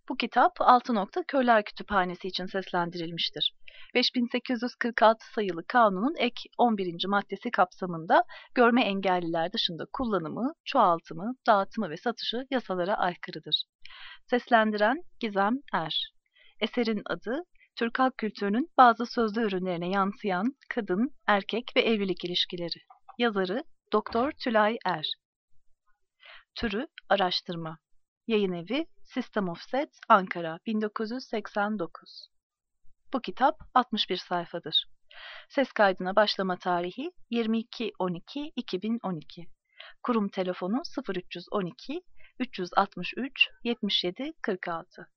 Bu kitap Altınok'ta Köyler Kütüphanesi için seslendirilmiştir. 5846 sayılı Kanun'un ek 11. maddesi kapsamında görme engelliler dışında kullanımı, çoğaltımı, dağıtımı ve satışı yasalara aykırıdır. Seslendiren Gizem Er. Eserin adı Türk halk kültürünün bazı sözlü ürünlerine yansıyan kadın, erkek ve evlilik ilişkileri. Yazarı Doktor Tülay Er. Türü araştırma. Yayınevi System of Sets, Ankara 1989. Bu kitap 61 sayfadır. Ses kaydına başlama tarihi 22.12.2012. Kurum telefonu 0312 363 77 46.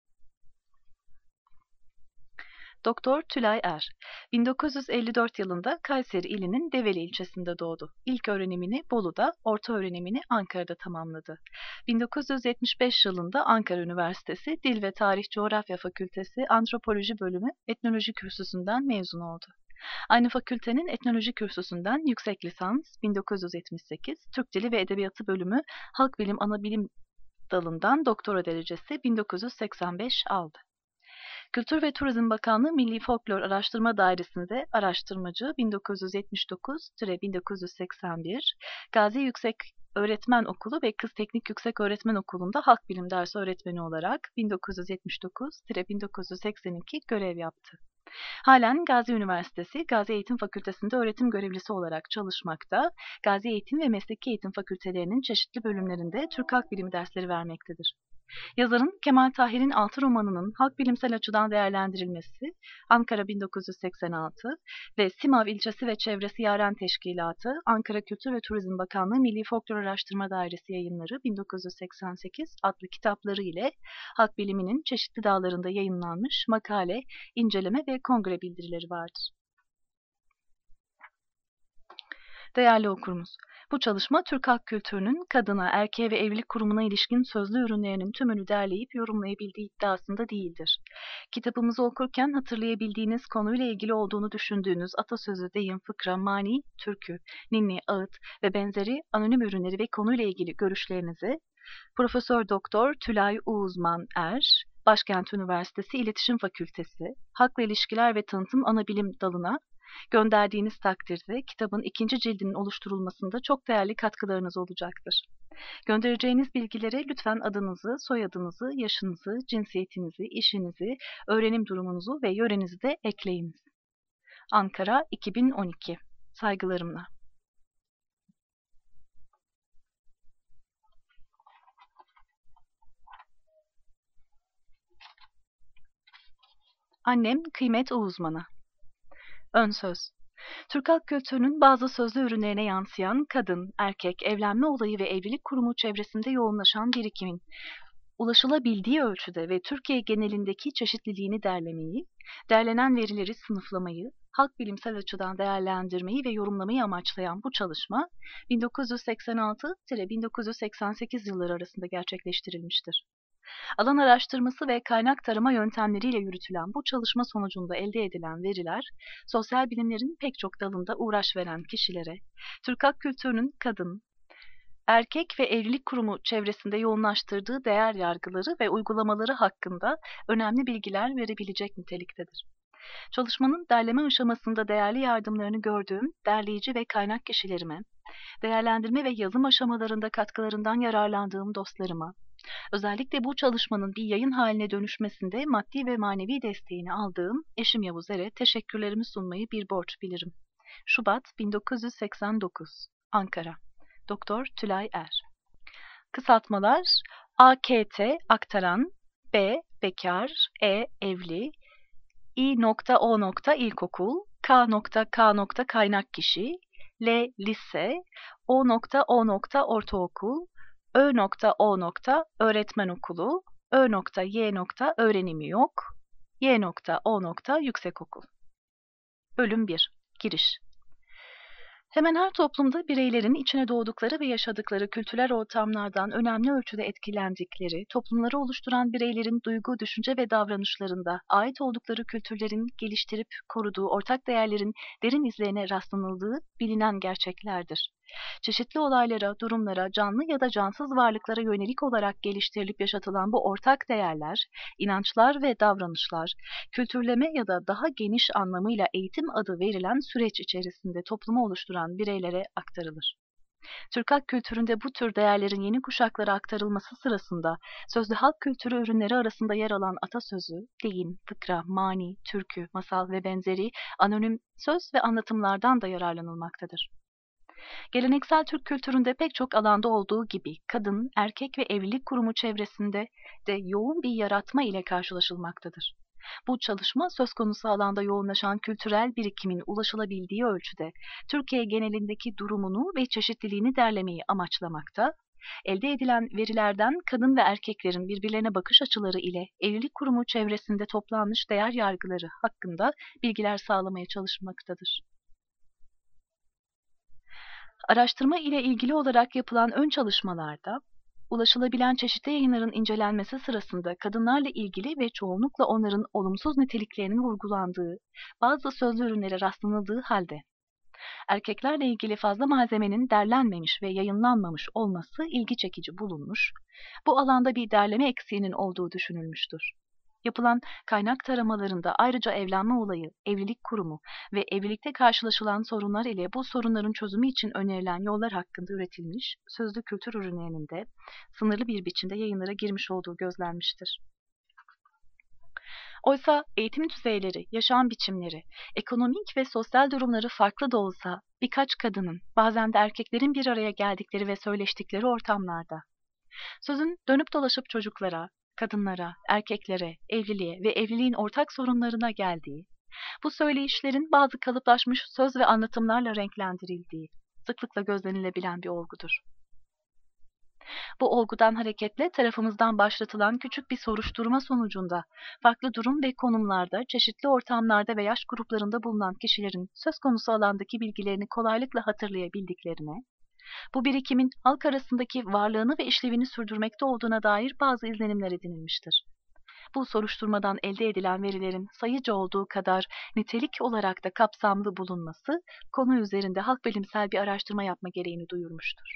Doktor Tülay Er, 1954 yılında Kayseri ilinin Develi ilçesinde doğdu. İlk öğrenimini Bolu'da, orta öğrenimini Ankara'da tamamladı. 1975 yılında Ankara Üniversitesi Dil ve Tarih Coğrafya Fakültesi Antropoloji Bölümü Etnoloji Kürsüsü'nden mezun oldu. Aynı fakültenin etnoloji kürsüsünden yüksek lisans 1978, Türk Dili ve Edebiyatı Bölümü Halk Bilim Anabilim dalından doktora derecesi 1985 aldı. Kültür ve Turizm Bakanlığı Milli Folklor Araştırma Dairesi'nde araştırmacı 1979-1981, Gazi Yüksek Öğretmen Okulu ve Kız Teknik Yüksek Öğretmen Okulu'nda halk bilim dersi öğretmeni olarak 1979-1982 görev yaptı. Halen Gazi Üniversitesi, Gazi Eğitim Fakültesi'nde öğretim görevlisi olarak çalışmakta, Gazi Eğitim ve Mesleki Eğitim Fakültelerinin çeşitli bölümlerinde Türk Halk Bilimi dersleri vermektedir. Yazarın Kemal Tahir'in Altı romanının halk bilimsel açıdan değerlendirilmesi, Ankara 1986 ve Simav İlçesi ve Çevresi Yaren Teşkilatı, Ankara Kültür ve Turizm Bakanlığı Milli Folklor Araştırma Dairesi Yayınları 1988 adlı kitapları ile halk biliminin çeşitli dallarında yayınlanmış makale, inceleme ve kongre bildirileri vardır. Değerli okurumuz, bu çalışma Türk halk kültürünün kadına, erkeğe ve evlilik kurumuna ilişkin sözlü ürünlerinin tümünü derleyip yorumlayabildiği iddiasında değildir. Kitabımızı okurken hatırlayabildiğiniz konuyla ilgili olduğunu düşündüğünüz atasözü, deyim, fıkra, mani, türkü, ninni, ağıt ve benzeri anonim ürünleri ve konuyla ilgili görüşlerinizi Profesör Doktor Tülay Uğuzman Er, Başkent Üniversitesi İletişim Fakültesi, Halkla İlişkiler ve Tanıtım Anabilim dalına gönderdiğiniz takdirde kitabın ikinci cildinin oluşturulmasında çok değerli katkılarınız olacaktır. Göndereceğiniz bilgilere lütfen adınızı, soyadınızı, yaşınızı, cinsiyetinizi, işinizi, öğrenim durumunuzu ve yörenizi de ekleyiniz. Ankara 2012. Saygılarımla. Annem kıymet uzmanı. Ön söz. Türk halk kültürünün bazı sözlü ürünlerine yansıyan kadın, erkek, evlenme olayı ve evlilik kurumu çevresinde yoğunlaşan birikimin ulaşılabildiği ölçüde ve Türkiye genelindeki çeşitliliğini derlemeyi, derlenen verileri sınıflamayı, halk bilimsel açıdan değerlendirmeyi ve yorumlamayı amaçlayan bu çalışma 1986-1988 yılları arasında gerçekleştirilmiştir. Alan araştırması ve kaynak tarama yöntemleriyle yürütülen bu çalışma sonucunda elde edilen veriler, sosyal bilimlerin pek çok dalında uğraş veren kişilere, Türk halk kültürünün kadın, erkek ve evlilik kurumu çevresinde yoğunlaştırdığı değer yargıları ve uygulamaları hakkında önemli bilgiler verebilecek niteliktedir. Çalışmanın derleme aşamasında değerli yardımlarını gördüğüm derleyici ve kaynak kişilerime, değerlendirme ve yazım aşamalarında katkılarından yararlandığım dostlarıma, özellikle bu çalışmanın bir yayın haline dönüşmesinde maddi ve manevi desteğini aldığım eşim Yavuz Er'e teşekkürlerimi sunmayı bir borç bilirim. Şubat 1989, Ankara. Doktor Tülay Er. Kısaltmalar: AKT aktaran, B bekar, E evli, İ.O. ilkokul, K.K. kaynak kişi, L lise, O.O. ortaokul, Ö.O. öğretmen okulu, Ö.Y. öğrenimi yok, Y.O. yüksekokul. Bölüm 1. Giriş. Hemen her toplumda bireylerin içine doğdukları ve yaşadıkları kültürel ortamlardan önemli ölçüde etkilendikleri, toplumları oluşturan bireylerin duygu, düşünce ve davranışlarında ait oldukları kültürlerin geliştirip koruduğu ortak değerlerin derin izlerine rastlanıldığı bilinen gerçeklerdir. Çeşitli olaylara, durumlara, canlı ya da cansız varlıklara yönelik olarak geliştirilip yaşatılan bu ortak değerler, inançlar ve davranışlar, kültürleme ya da daha geniş anlamıyla eğitim adı verilen süreç içerisinde toplumu oluşturan bireylere aktarılır. Türk halk kültüründe bu tür değerlerin yeni kuşaklara aktarılması sırasında sözlü halk kültürü ürünleri arasında yer alan atasözü, deyim, fıkra, mani, türkü, masal ve benzeri anonim söz ve anlatımlardan da yararlanılmaktadır. Geleneksel Türk kültüründe pek çok alanda olduğu gibi kadın, erkek ve evlilik kurumu çevresinde de yoğun bir yaratma ile karşılaşılmaktadır. Bu çalışma söz konusu alanda yoğunlaşan kültürel birikimin ulaşılabildiği ölçüde Türkiye genelindeki durumunu ve çeşitliliğini derlemeyi amaçlamakta, elde edilen verilerden kadın ve erkeklerin birbirlerine bakış açıları ile evlilik kurumu çevresinde toplanmış değer yargıları hakkında bilgiler sağlamaya çalışmaktadır. Araştırma ile ilgili olarak yapılan ön çalışmalarda, ulaşılabilen çeşitli yayınların incelenmesi sırasında kadınlarla ilgili ve çoğunlukla onların olumsuz niteliklerinin vurgulandığı bazı sözlü ürünlere rastlanıldığı halde, erkeklerle ilgili fazla malzemenin derlenmemiş ve yayınlanmamış olması ilgi çekici bulunmuş, bu alanda bir derleme eksiğinin olduğu düşünülmüştür. Yapılan kaynak taramalarında ayrıca evlenme olayı, evlilik kurumu ve evlilikte karşılaşılan sorunlar ile bu sorunların çözümü için önerilen yollar hakkında üretilmiş sözlü kültür ürünlerinin de sınırlı bir biçimde yayınlara girmiş olduğu gözlenmiştir. Oysa eğitim düzeyleri, yaşam biçimleri, ekonomik ve sosyal durumları farklı da olsa birkaç kadının, bazen de erkeklerin bir araya geldikleri ve söyleştikleri ortamlarda sözün dönüp dolaşıp çocuklara, kadınlara, erkeklere, evliliğe ve evliliğin ortak sorunlarına geldiği, bu söyleyişlerin bazı kalıplaşmış söz ve anlatımlarla renklendirildiği, sıklıkla gözlenilebilen bir olgudur. Bu olgudan hareketle tarafımızdan başlatılan küçük bir soruşturma sonucunda farklı durum ve konumlarda, çeşitli ortamlarda ve yaş gruplarında bulunan kişilerin söz konusu alandaki bilgilerini kolaylıkla hatırlayabildiklerine, bu birikimin halk arasındaki varlığını ve işlevini sürdürmekte olduğuna dair bazı izlenimler edinilmiştir. Bu soruşturmadan elde edilen verilerin sayıca olduğu kadar nitelik olarak da kapsamlı bulunması, konu üzerinde halkbilimsel bir araştırma yapma gereğini duyurmuştur.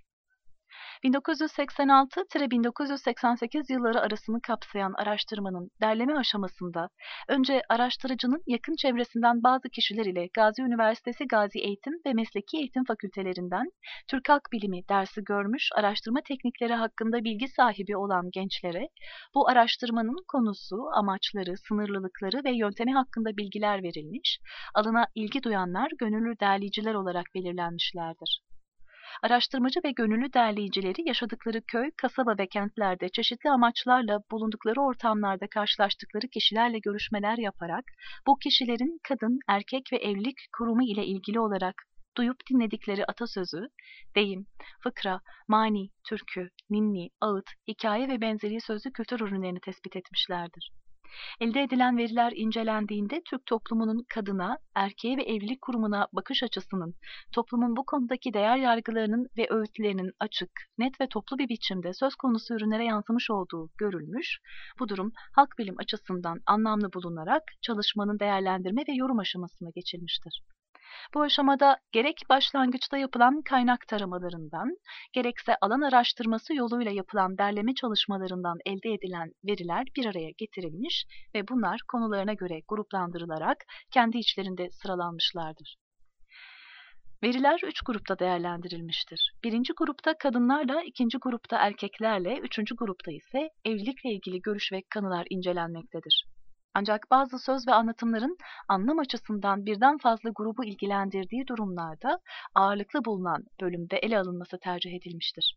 1986-1988 yılları arasını kapsayan araştırmanın derleme aşamasında önce araştırıcının yakın çevresinden bazı kişiler ile Gazi Üniversitesi Gazi Eğitim ve Mesleki Eğitim Fakültelerinden Türk Halk Bilimi dersi görmüş, araştırma teknikleri hakkında bilgi sahibi olan gençlere bu araştırmanın konusu, amaçları, sınırlılıkları ve yöntemi hakkında bilgiler verilmiş, alana ilgi duyanlar gönüllü derleyiciler olarak belirlenmişlerdir. Araştırmacı ve gönüllü derleyicileri yaşadıkları köy, kasaba ve kentlerde çeşitli amaçlarla bulundukları ortamlarda karşılaştıkları kişilerle görüşmeler yaparak bu kişilerin kadın, erkek ve evlilik kurumu ile ilgili olarak duyup dinledikleri atasözü, deyim, fıkra, mani, türkü, ninni, ağıt, hikaye ve benzeri sözlü kültür ürünlerini tespit etmişlerdir. Elde edilen veriler incelendiğinde Türk toplumunun kadına, erkeğe ve evlilik kurumuna bakış açısının, toplumun bu konudaki değer yargılarının ve öğütlerinin açık, net ve toplu bir biçimde söz konusu ürünlere yansımış olduğu görülmüş, bu durum halk bilim açısından anlamlı bulunarak çalışmanın değerlendirme ve yorum aşamasına geçilmiştir. Bu aşamada gerek başlangıçta yapılan kaynak taramalarından, gerekse alan araştırması yoluyla yapılan derleme çalışmalarından elde edilen veriler bir araya getirilmiş ve bunlar konularına göre gruplandırılarak kendi içlerinde sıralanmışlardır. Veriler 3 grupta değerlendirilmiştir. Birinci grupta kadınlarla, ikinci grupta erkeklerle, üçüncü grupta ise evlilikle ilgili görüş ve kanılar incelenmektedir. Ancak bazı söz ve anlatımların anlam açısından birden fazla grubu ilgilendirdiği durumlarda ağırlıklı bulunan bölümde ele alınması tercih edilmiştir.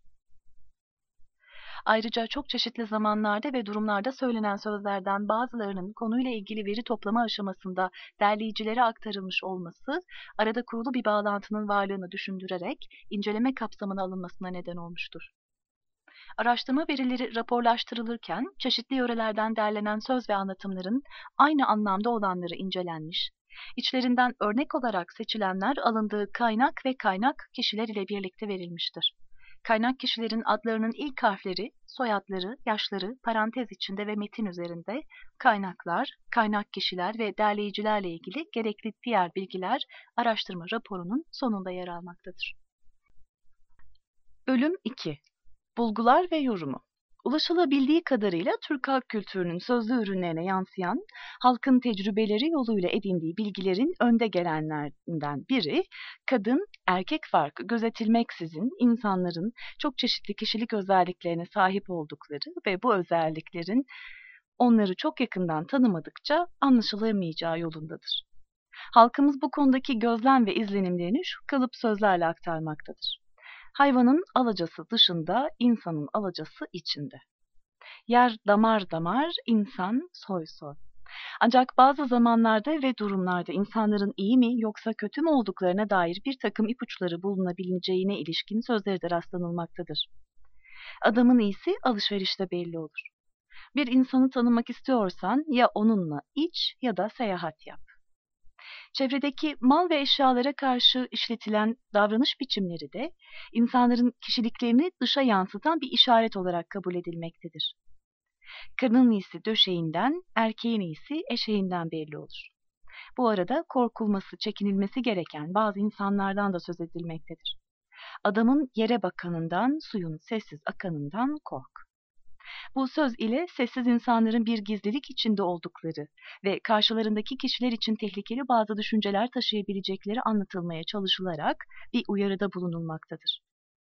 Ayrıca çok çeşitli zamanlarda ve durumlarda söylenen sözlerden bazılarının konuyla ilgili veri toplama aşamasında derleyicilere aktarılmış olması, arada kurulu bir bağlantının varlığını düşündürerek inceleme kapsamına alınmasına neden olmuştur. Araştırma verileri raporlaştırılırken çeşitli yörelerden derlenen söz ve anlatımların aynı anlamda olanları incelenmiş, içlerinden örnek olarak seçilenler alındığı kaynak ve kaynak kişiler ile birlikte verilmiştir. Kaynak kişilerin adlarının ilk harfleri, soyadları, yaşları parantez içinde ve metin üzerinde, kaynaklar, kaynak kişiler ve derleyicilerle ilgili gerekli diğer bilgiler araştırma raporunun sonunda yer almaktadır. Bölüm 2. Bulgular ve yorumu. Ulaşılabildiği kadarıyla Türk halk kültürünün sözlü ürünlerine yansıyan, halkın tecrübeleri yoluyla edindiği bilgilerin önde gelenlerinden biri, kadın erkek farkı gözetilmeksizin insanların çok çeşitli kişilik özelliklerine sahip oldukları ve bu özelliklerin onları çok yakından tanımadıkça anlaşılamayacağı yolundadır. Halkımız bu konudaki gözlem ve izlenimlerini şu kalıp sözlerle aktarmaktadır. Hayvanın alacası dışında, insanın alacası içinde. Yer damar damar, insan soy soy. Ancak bazı zamanlarda ve durumlarda insanların iyi mi yoksa kötü mü olduklarına dair bir takım ipuçları bulunabileceğine ilişkin sözleri de rastlanılmaktadır. Adamın iyisi alışverişte belli olur. Bir insanı tanımak istiyorsan ya onunla iç ya da seyahat yap. Çevredeki mal ve eşyalara karşı işletilen davranış biçimleri de insanların kişiliklerini dışa yansıtan bir işaret olarak kabul edilmektedir. Kadının iyisi döşeğinden, erkeğin iyisi eşeğinden belli olur. Bu arada korkulması, çekinilmesi gereken bazı insanlardan da söz edilmektedir. Adamın yere bakanından, suyun sessiz akanından kork. Bu söz ile sessiz insanların bir gizlilik içinde oldukları ve karşılarındaki kişiler için tehlikeli bazı düşünceler taşıyabilecekleri anlatılmaya çalışılarak bir uyarıda bulunulmaktadır.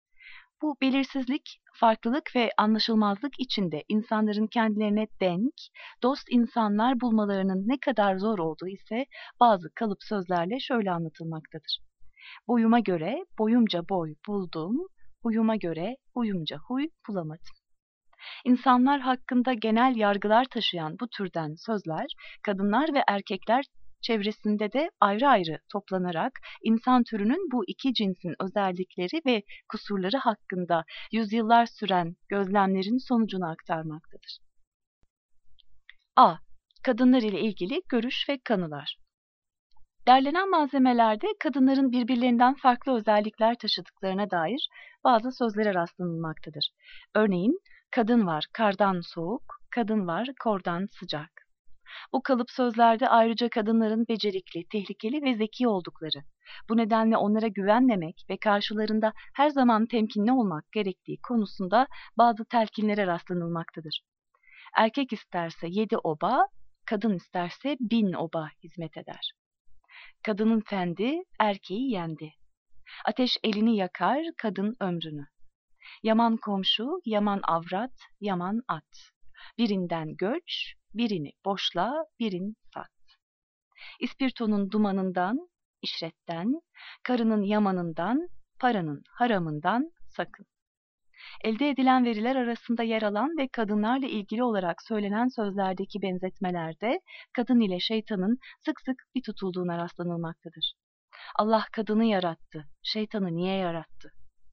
Bu belirsizlik, farklılık ve anlaşılmazlık içinde insanların kendilerine denk, dost insanlar bulmalarının ne kadar zor olduğu ise bazı kalıp sözlerle şöyle anlatılmaktadır. Boyuma göre boyumca boy buldum, huyuma göre huyumca huy bulamadım. İnsanlar hakkında genel yargılar taşıyan bu türden sözler, kadınlar ve erkekler çevresinde de ayrı ayrı toplanarak insan türünün bu iki cinsin özellikleri ve kusurları hakkında yüzyıllar süren gözlemlerin sonucunu aktarmaktadır. A. Kadınlar ile ilgili görüş ve kanılar. Derlenen malzemelerde kadınların birbirlerinden farklı özellikler taşıdıklarına dair bazı sözlere rastlanılmaktadır. Örneğin, kadın var kardan soğuk, kadın var kordan sıcak. Bu kalıp sözlerde ayrıca kadınların becerikli, tehlikeli ve zeki oldukları, bu nedenle onlara güvenmemek ve karşılarında her zaman temkinli olmak gerektiği konusunda bazı telkinlere rastlanılmaktadır. Erkek isterse 7 oba, kadın isterse 1000 oba hizmet eder. Kadının fendi, erkeği yendi. Ateş elini yakar, kadın ömrünü. Yaman komşu, yaman avrat, yaman at. Birinden göç, birini boşla, birin sat. İspirtonun dumanından, işretten, karının yamanından, paranın haramından sakın. Elde edilen veriler arasında yer alan ve kadınlarla ilgili olarak söylenen sözlerdeki benzetmelerde kadın ile şeytanın sık sık bir tutulduğuna rastlanılmaktadır. Allah kadını yarattı, şeytanı niye yarattı?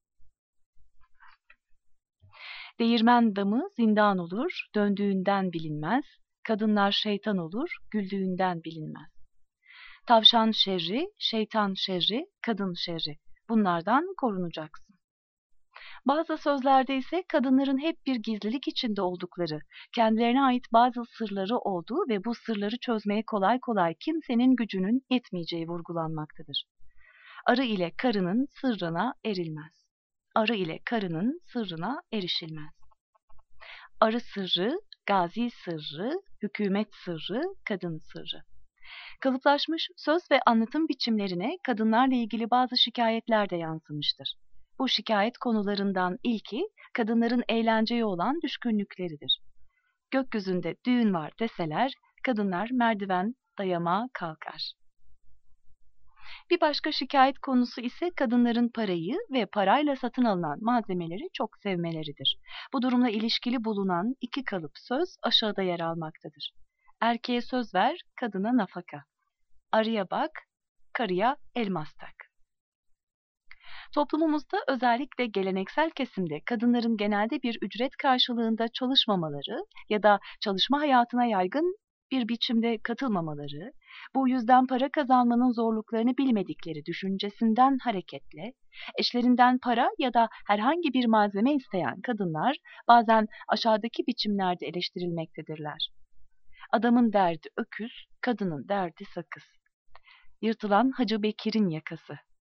Değirmen damı zindan olur, döndüğünden bilinmez. Kadınlar şeytan olur, güldüğünden bilinmez. Tavşan şerri, şeytan şerri, kadın şerri. Bunlardan korunacaksın. Bazı sözlerde ise kadınların hep bir gizlilik içinde oldukları, kendilerine ait bazı sırları olduğu ve bu sırları çözmeye kolay kolay kimsenin gücünün yetmeyeceği vurgulanmaktadır. Arı ile karının sırrına erilmez. Arı ile karının sırrına erişilmez. Arı sırrı, gazi sırrı, hükümet sırrı, kadın sırrı. Kalıplaşmış söz ve anlatım biçimlerine kadınlarla ilgili bazı şikayetler de yansımıştır. Bu şikayet konularından ilki kadınların eğlenceye olan düşkünlükleridir. Gökyüzünde düğün var deseler kadınlar merdiven dayama kalkar. Bir başka şikayet konusu ise kadınların parayı ve parayla satın alınan malzemeleri çok sevmeleridir. Bu durumla ilişkili bulunan iki kalıp söz aşağıda yer almaktadır. Erkeğe söz ver, kadına nafaka. Arıya bak, karıya elmas tak. Toplumumuzda özellikle geleneksel kesimde kadınların genelde bir ücret karşılığında çalışmamaları ya da çalışma hayatına yaygın bir biçimde katılmamaları, bu yüzden para kazanmanın zorluklarını bilmedikleri düşüncesinden hareketle, eşlerinden para ya da herhangi bir malzeme isteyen kadınlar bazen aşağıdaki biçimlerde eleştirilmektedirler. Adamın derdi öküz, kadının derdi sakız. Yırtılan Hacı Bekir'in yakası.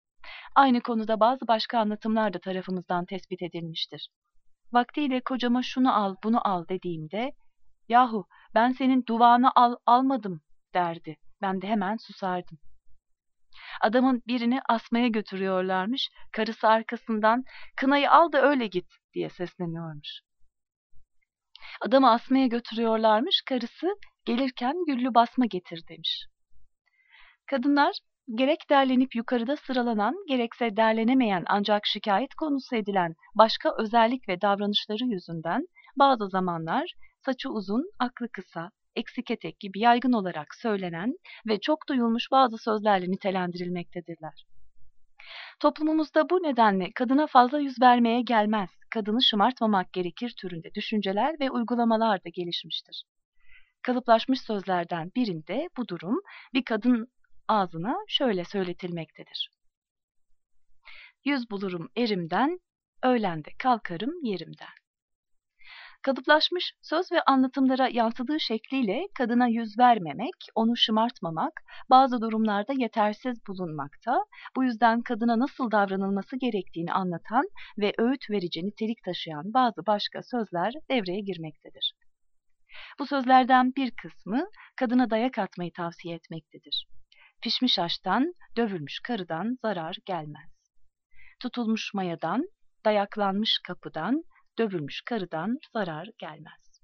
Aynı konuda bazı başka anlatımlar da tarafımızdan tespit edilmiştir. Vaktiyle kocama şunu al, bunu al dediğimde, yahu ben senin duvağını almadım derdi. Ben de hemen susardım. Adamın birini asmaya götürüyorlarmış, karısı arkasından kınayı al da öyle git diye sesleniyormuş. Adamı asmaya götürüyorlarmış, karısı gelirken güllü basma getir demiş. Kadınlar gerek derlenip yukarıda sıralanan, gerekse derlenemeyen ancak şikayet konusu edilen başka özellik ve davranışları yüzünden bazı zamanlar saçı uzun, aklı kısa, eksik etek gibi yaygın olarak söylenen ve çok duyulmuş bazı sözlerle nitelendirilmektedirler. Toplumumuzda bu nedenle kadına fazla yüz vermeye gelmez, kadını şımartmamak gerekir türünde düşünceler ve uygulamalar da gelişmiştir. Kalıplaşmış sözlerden birinde bu durum bir kadın ağzına şöyle söyletilmektedir. Yüz bulurum erimden, öğlende kalkarım yerimden. Kalıplaşmış söz ve anlatımlara yansıdığı şekliyle kadına yüz vermemek, onu şımartmamak, bazı durumlarda yetersiz bulunmakta, bu yüzden kadına nasıl davranılması gerektiğini anlatan ve öğüt verici nitelik taşıyan bazı başka sözler devreye girmektedir. Bu sözlerden bir kısmı kadına dayak atmayı tavsiye etmektedir. Pişmiş aştan, dövülmüş karıdan zarar gelmez. Tutulmuş mayadan, dayaklanmış kapıdan, dövülmüş karıdan zarar gelmez.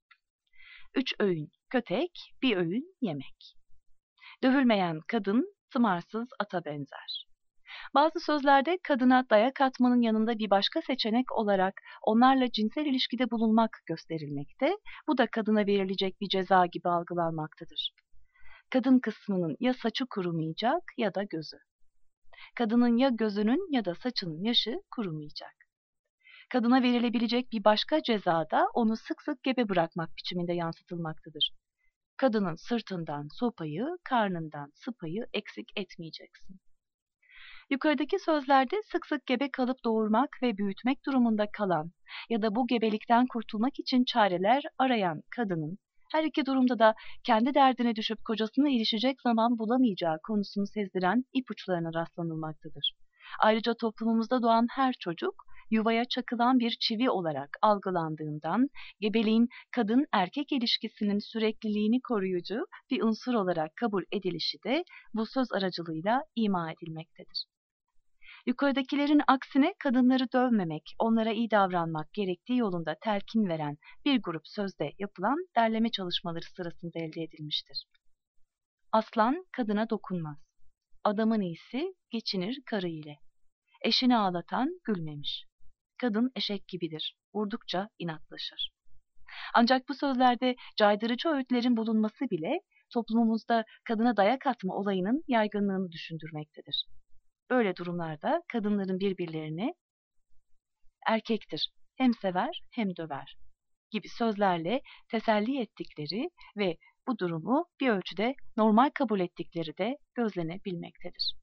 3 öğün kötek, bir öğün yemek. Dövülmeyen kadın tımarsız ata benzer. Bazı sözlerde kadına dayak atmanın yanında bir başka seçenek olarak onlarla cinsel ilişkide bulunmak gösterilmekte, bu da kadına verilecek bir ceza gibi algılanmaktadır. Kadın kısmının ya saçı kurumayacak ya da gözü. Kadının ya gözünün ya da saçının yaşı kurumayacak. Kadına verilebilecek bir başka ceza da onu sık sık gebe bırakmak biçiminde yansıtılmaktadır. Kadının sırtından sopayı, karnından sıpayı eksik etmeyeceksin. Yukarıdaki sözlerde sık sık gebe kalıp doğurmak ve büyütmek durumunda kalan ya da bu gebelikten kurtulmak için çareler arayan kadının, her iki durumda da kendi derdine düşüp kocasına ilişecek zaman bulamayacağı konusunu sezdiren ipuçlarına rastlanılmaktadır. Ayrıca toplumumuzda doğan her çocuk, yuvaya çakılan bir çivi olarak algılandığından, gebeliğin kadın erkek ilişkisinin sürekliliğini koruyucu bir unsur olarak kabul edilişi de bu söz aracılığıyla ima edilmektedir. Yukarıdakilerin aksine kadınları dövmemek, onlara iyi davranmak gerektiği yolunda telkin veren bir grup sözde yapılan derleme çalışmaları sırasında elde edilmiştir. Aslan kadına dokunmaz. Adamın iyisi geçinir karı ile. Eşini ağlatan gülmemiş. Kadın eşek gibidir. Vurdukça inatlaşır. Ancak bu sözlerde caydırıcı öğütlerin bulunması bile toplumumuzda kadına dayak atma olayının yaygınlığını düşündürmektedir. Böyle durumlarda kadınların birbirlerini erkektir, hem sever hem döver gibi sözlerle teselli ettikleri ve bu durumu bir ölçüde normal kabul ettikleri de gözlenebilmektedir.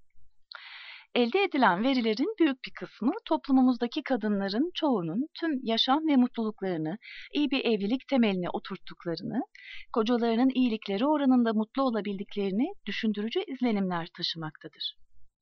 Elde edilen verilerin büyük bir kısmı toplumumuzdaki kadınların çoğunun tüm yaşam ve mutluluklarını iyi bir evlilik temeline oturttuklarını, kocalarının iyilikleri oranında mutlu olabildiklerini düşündürücü izlenimler taşımaktadır.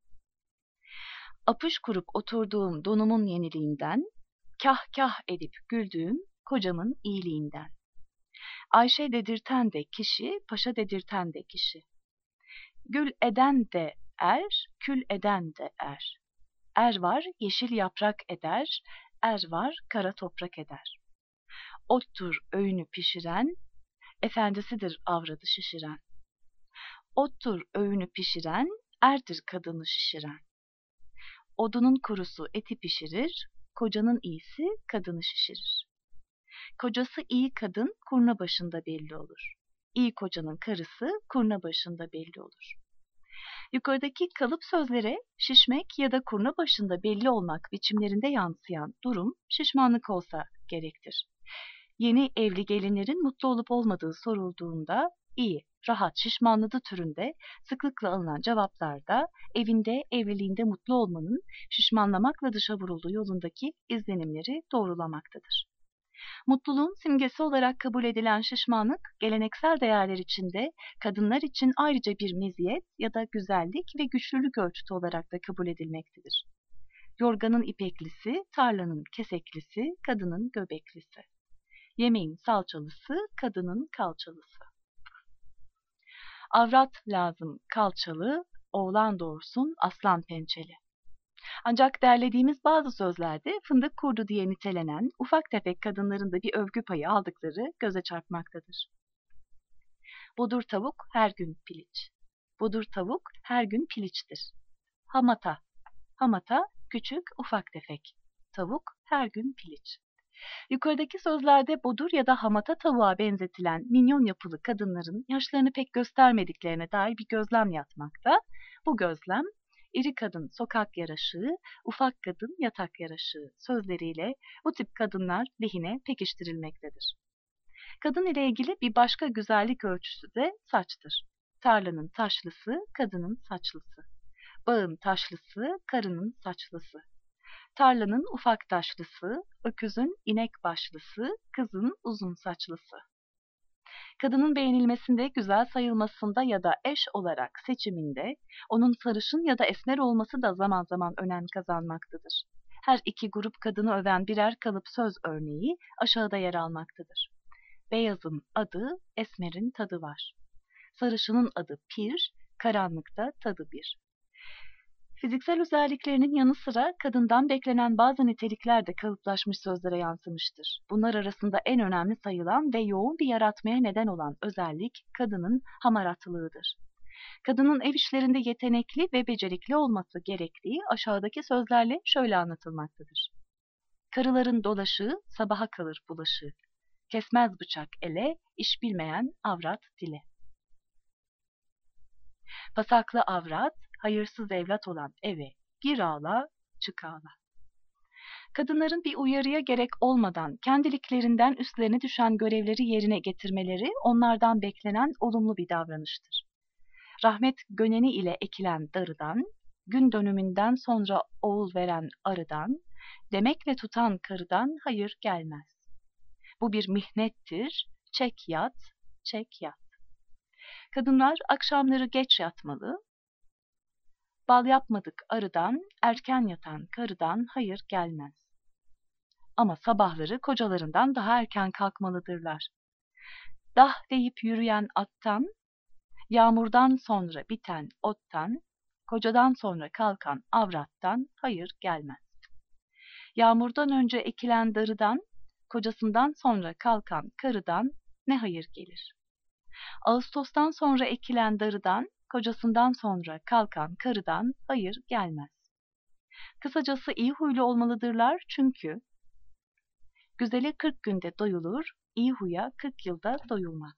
Apış kurup oturduğum donumun yeniliğinden, kah kah edip güldüğüm kocamın iyiliğinden. Ayşe dedirten de kişi, paşa dedirten de kişi. Gül eden de er, kül eden de er. Er var yeşil yaprak eder, er var kara toprak eder. Ottur öğünü pişiren, efendisidir avradı şişiren. Ottur öğünü pişiren, erdir kadını şişiren. Odunun kurusu eti pişirir, kocanın iyisi kadını şişirir. Kocası iyi kadın kurna başında belli olur. İyi kocanın karısı kurna başında belli olur. Yukarıdaki kalıp sözlere şişmek ya da kurna başında belli olmak biçimlerinde yansıyan durum şişmanlık olsa gerektir. Yeni evli gelinlerin mutlu olup olmadığı sorulduğunda iyi, rahat, şişmanladı türünde sıklıkla alınan cevaplarda evinde, evliliğinde mutlu olmanın şişmanlamakla dışa vurulduğu yolundaki izlenimleri doğrulamaktadır. Mutluluğun simgesi olarak kabul edilen şişmanlık, geleneksel değerler içinde kadınlar için ayrıca bir meziyet ya da güzellik ve güçlülük ölçütü olarak da kabul edilmektedir. Yorganın ipeklisi, tarlanın keseklisi, kadının göbeklisi. Yemeğin salçalısı, kadının kalçalısı. Avrat lazım kalçalı, oğlan doğursun aslan pençeli. Ancak derlediğimiz bazı sözlerde fındık kurdu diye nitelenen ufak tefek kadınların da bir övgü payı aldıkları göze çarpmaktadır. Bodur tavuk her gün piliç. Bodur tavuk her gün piliçtir. Hamata. Hamata küçük ufak tefek. Tavuk her gün piliç. Yukarıdaki sözlerde bodur ya da hamata tavuğa benzetilen minyon yapılı kadınların yaşlarını pek göstermediklerine dair bir gözlem yatmakta. Bu gözlem, iri kadın sokak yaraşığı, ufak kadın yatak yaraşığı sözleriyle bu tip kadınlar lehine pekiştirilmektedir. Kadın ile ilgili bir başka güzellik ölçüsü de saçtır. Tarlanın taşlısı, kadının saçlısı. Bağın taşlısı, karının saçlısı. Tarlanın ufak taşlısı, öküzün inek başlısı, kızın uzun saçlısı. Kadının beğenilmesinde, güzel sayılmasında ya da eş olarak seçiminde, onun sarışın ya da esmer olması da zaman zaman önem kazanmaktadır. Her iki grup kadını öven birer kalıp söz örneği aşağıda yer almaktadır. Beyazın adı, esmerin tadı var. Sarışının adı pir, karanlıkta tadı bir. Fiziksel özelliklerinin yanı sıra kadından beklenen bazı nitelikler de kalıplaşmış sözlere yansımıştır. Bunlar arasında en önemli sayılan ve yoğun bir yaratmaya neden olan özellik kadının hamaratlığıdır. Kadının ev işlerinde yetenekli ve becerikli olması gerektiği aşağıdaki sözlerle şöyle anlatılmaktadır. Karıların dolaşığı sabaha kalır bulaşığı. Kesmez bıçak ele, iş bilmeyen avrat dile. Pasaklı avrat, hayırsız evlat olan eve gir ağla, çık ağla. Kadınların bir uyarıya gerek olmadan kendiliklerinden üstlerine düşen görevleri yerine getirmeleri onlardan beklenen olumlu bir davranıştır. Rahmet göneni ile ekilen darıdan, gün dönümünden sonra oğul veren arıdan, demekle tutan karıdan hayır gelmez. Bu bir mihnettir, çek yat, çek yat. Kadınlar akşamları geç yatmalı, bal yapmadık arıdan, erken yatan karıdan hayır gelmez. Ama sabahları kocalarından daha erken kalkmalıdırlar. Dah deyip yürüyen attan, yağmurdan sonra biten ottan, kocadan sonra kalkan avrattan hayır gelmez. Yağmurdan önce ekilen darıdan, kocasından sonra kalkan karıdan ne hayır gelir? Ağustos'tan sonra ekilen darıdan, kocasından sonra kalkan karıdan hayır gelmez. Kısacası iyi huylu olmalıdırlar çünkü güzele 40 günde doyulur, iyi huya 40 yılda doyulmaz.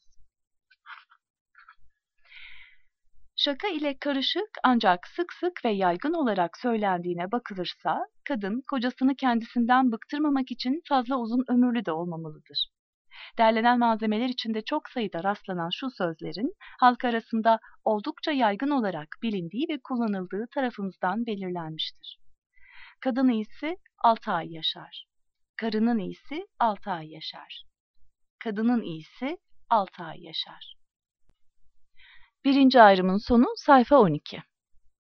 Şaka ile karışık ancak sık sık ve yaygın olarak söylendiğine bakılırsa, kadın kocasını kendisinden bıktırmamak için fazla uzun ömürlü de olmamalıdır. Derlenen malzemeler içinde çok sayıda rastlanan şu sözlerin halk arasında oldukça yaygın olarak bilindiği ve kullanıldığı tarafımızdan belirlenmiştir. Kadın iyisi 6 ay yaşar. Karının iyisi 6 ay yaşar. Kadının iyisi 6 ay yaşar. Birinci ayrımın sonu sayfa 12.